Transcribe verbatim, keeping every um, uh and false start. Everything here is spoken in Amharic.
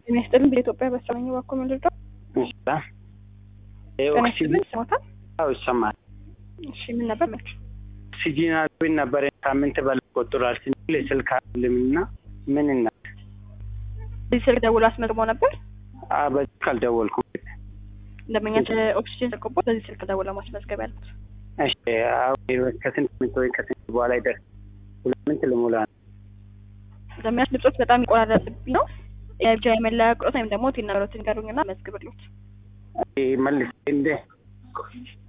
የሚያስጠልም በኢትዮጵያ በሰማኝ ባኮ ምንድነው? እሺ ኦክሲጅን ሰማታ አው ይሰማል። እሺ ምን ነበር ማለት? ኦክሲጅን አብን ነበር ሳምንት በላይ ቆጥሯል ሲል ስልክ አለምና ምን እና ስልክ ደውሎ አስመዝግቦ ነበር? አ በስልክ አልደወልኩም። ለማግኘት ኦክሲጅን ተቆቦ በዚህ ስልክ ደውሎ ማስመዝገብ ያልኩት። እሺ አው ከስንት ምን ወይ ከስንት በኋላ ይደርስ ሁለት ለሞላ ለሚያስ ልብሶች በጣም ይቆራረጥብኝ ነው። የብቻ የመለያ ቁጥር ወይም ደግሞ ቲናሮትን ጋሩኝና መዝግብልኝ። እሺ መልስ እንደ